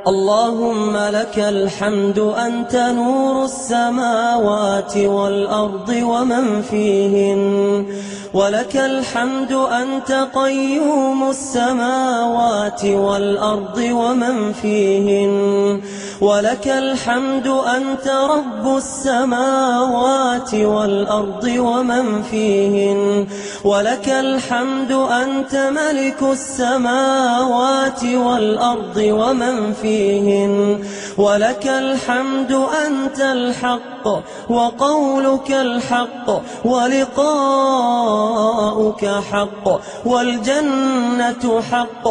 اللهم لك الحمد أنت نور السماوات والأرض ومن فيهن، ولك الحمد أنت قيوم السماوات والأرض ومن فيهن، ولك الحمد أنت رب السماوات والأرض ومن فيهن، ولك الحمد أنت ملك السماوات والأرض ومن فيهن، ولك الحمد أنت الحق وقولك الحق ولقاؤك حق، والجنة حق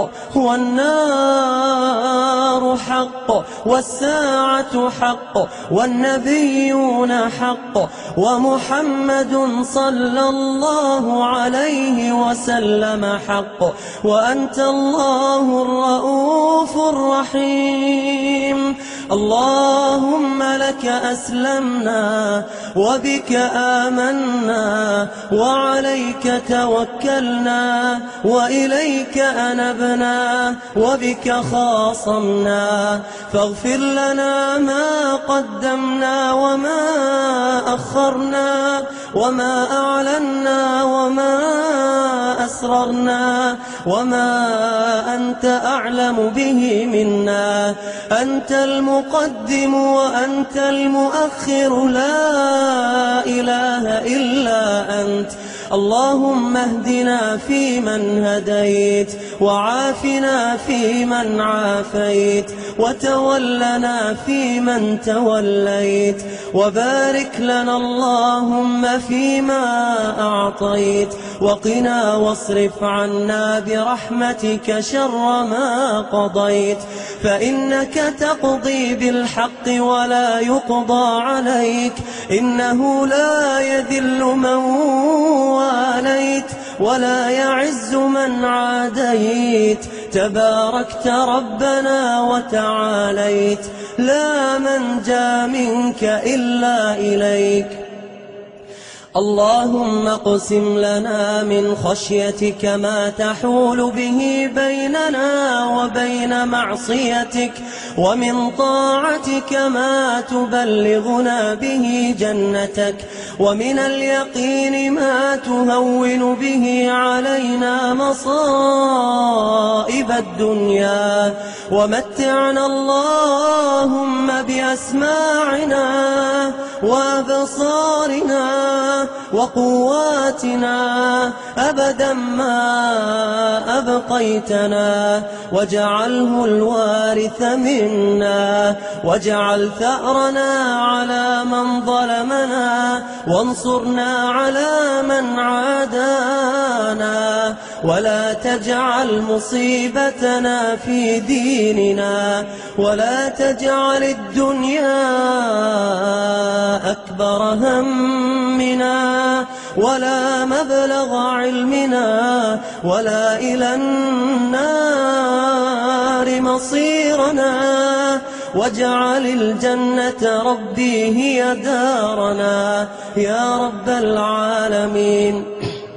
والنار حق والساعة حق والنبيون حق ومحمد صلى الله عليه وسلم حق، وأنت الله الرؤوف الرحيم. اللهم لك أسلمنا وبك آمنا وعليك توكلنا وإليك أنبنا وبك خاصمنا، فاغفر لنا ما قدمنا وما أخرنا وما أعلنا وما أسررنا وما أنت أعلم به منا، أنت المقدم وأنت المؤخر، لا إله إلا أنت. اللهم اهدنا فيمن هديت، وعافنا فيمن عافيت، وتولنا فيمن توليت، وبارك لنا اللهم فيما أعطيت، وقنا واصرف عنا برحمتك شر ما قضيت، فإنك تقضي بالحق ولا يقضى عليك، إنه لا يذل من واليت ولا يعز من عاديت، تباركت ربنا وتعاليت، لا منجى منك إلا إليك. اللهم اقسم لنا من خشيتك ما تحول به بيننا وبين معصيتك، ومن طاعتك ما تبلغنا به جنتك، ومن اليقين ما تهون به علينا مصائب الدنيا، ومتعنا اللهم بأسماعنا وأبصارنا وقواتنا أبدا ما أبقيتنا، واجعله الوارث منا، واجعل ثأرنا على من ظلمنا، وانصرنا على من عادانا، ولا تجعل مصيبتنا في ديننا، ولا تجعل الدنيا أكبر همنا ولا مبلغ علمنا ولا إلى النار مصيرنا، واجعل الجنة ربي هي دارنا يا رب العالمين.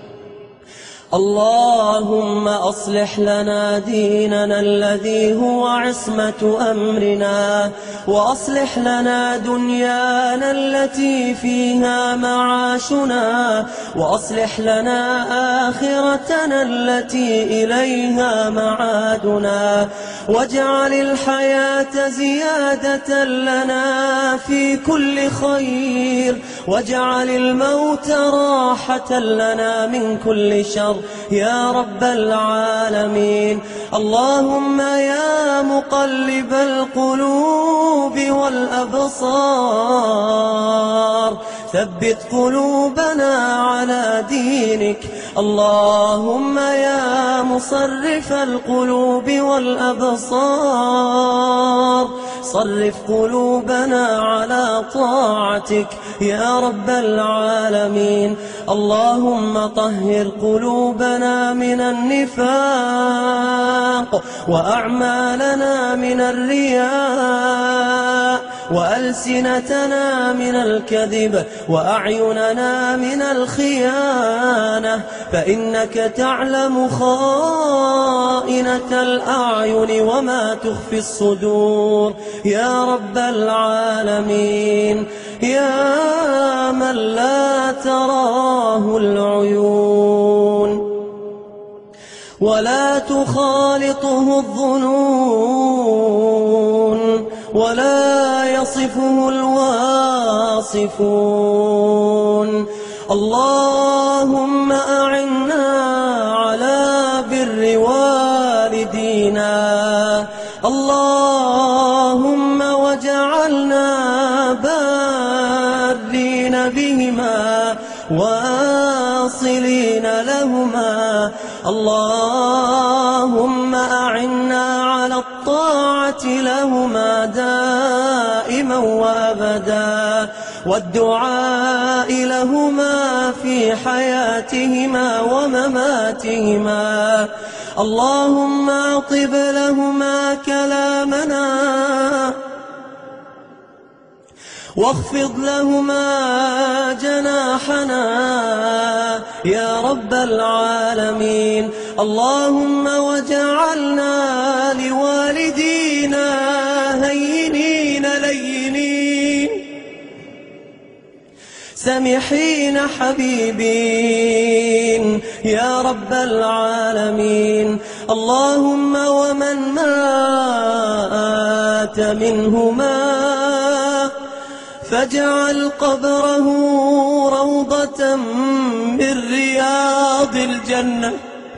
اللهم أصلح لنا ديننا الذي هو عصمة أمرنا، وأصلح لنا دنيانا التي فيها معاشنا، وأصلح لنا آخرتنا التي إليها معادنا، واجعل الحياة زيادة لنا في كل خير، واجعل الموت راحة لنا من كل شر يا رب العالمين. اللهم يا مقلب القلوب والأبصار ثبت قلوبنا على دينك. اللهم يا مصرف القلوب والأبصار صرف قلوبنا على طاعتك يا رب العالمين. اللهم طهر قلوبنا من النفاق، وأعمالنا من الرياء، وألسنتنا من الكذب، وأعيننا من الخيانة، فإنك تعلم خائنة خائنة الأعين وما تخفي الصدور يا رب العالمين، يا من لا تراه العيون ولا تخالطه الظنون ولا يصفه الواصفون. اللهم أعنا على بر والدينا، اللهم واجعلنا بارين بهما واصلين لهما. اللهم أعنا على الطاعة لهما دائما وأبدا، والدعاء لهما في حياتهما ومماتهما. اللهم أطب لهما كلامنا واخفض لهما جناحنا يا رب العالمين. اللهم واجعلنا لوالدينا هينين لينين سمحين حبيبين يا رب العالمين. اللهم ومن مات منهما فاجعل قبره روضة من رياض الجنة،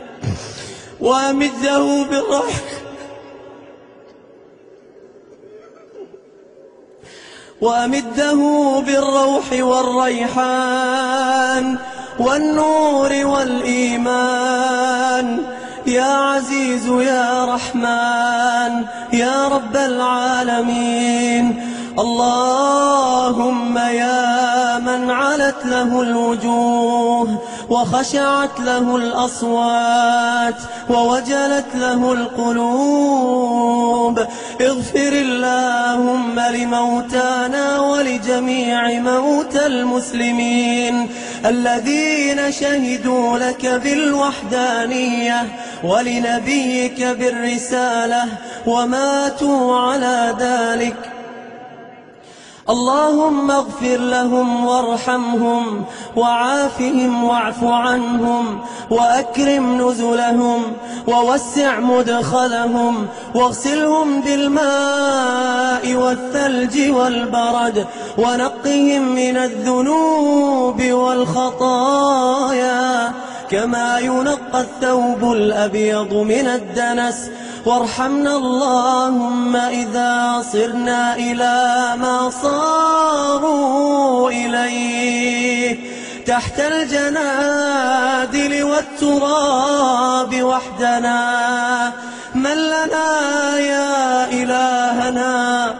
وأمده بالروح والريحان والنور والإيمان يا عزيز يا رحمن يا رب العالمين. اللهم يا من علت له الوجوه وخشعت له الأصوات ووجلت له القلوب، اغفر اللهم لموتانا ولجميع موتى المسلمين الذين شهدوا لك بالوحدانية ولنبيك بالرسالة وماتوا على ذلك. اللهم اغفر لهم وارحمهم وعافهم واعف عنهم وأكرم نزلهم ووسع مدخلهم واغسلهم بالماء والثلج والبرد ونقهم من الذنوب والخطايا كما ينقى الثوب الأبيض من الدنس. وارحمنا اللهم إذا صرنا إلى ما صاروا إليه تحت الجنادل والتراب وحدنا، من لنا يا إلهنا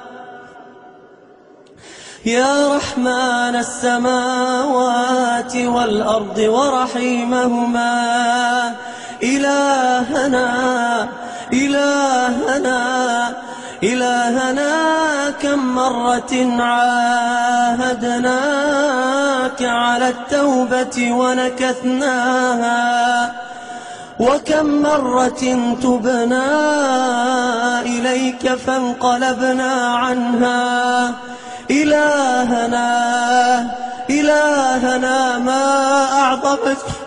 يا رحمن السماوات والأرض ورحيمهما. إلهنا كم مرة عاهدناك على التوبة ونكثناها، وكم مرة تبنا إليك فانقلبنا عنها. إلهنا ما أعظمك